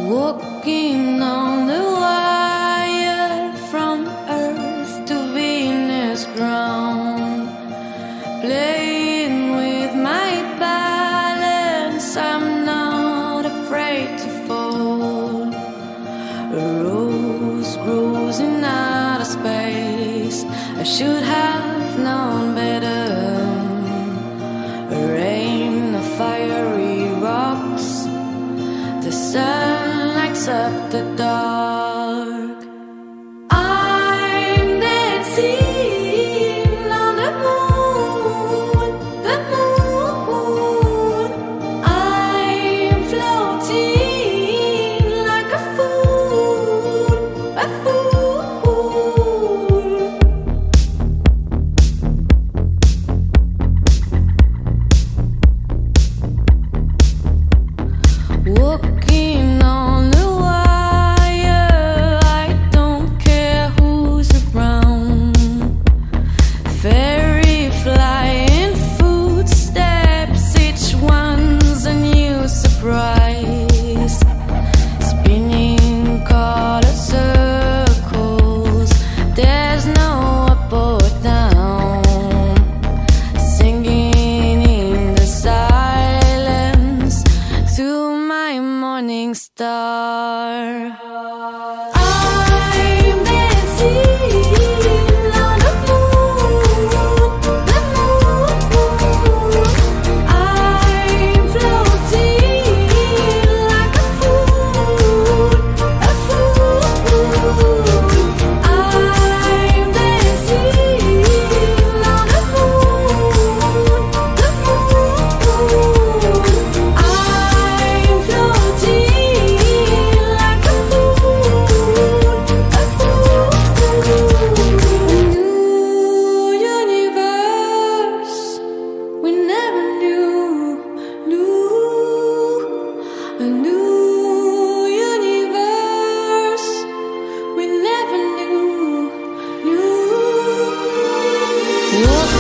Walking on the wire from Earth to Venus ground, playing with my balance, I'm not afraid to fall. A rose grows in outer space, I should have known better. A rain of fiery rocks, the sun lights up the dark. I'm dancing on the moon, the moon. I'm floating like a fool, a fool. Walking on the wire, I don't care who's around. Fairy flying footsteps, each one's a new surprise. Spinning colored circles, there's no up or down. Singing in the silence to my morning star. I'm dancing on the moon, the moon. I'm floating like a fool, a fool. I'm dancing on the moon, the moon. I'm floating like a fool, a fool. A new universe we never knew. A new universe we never knew.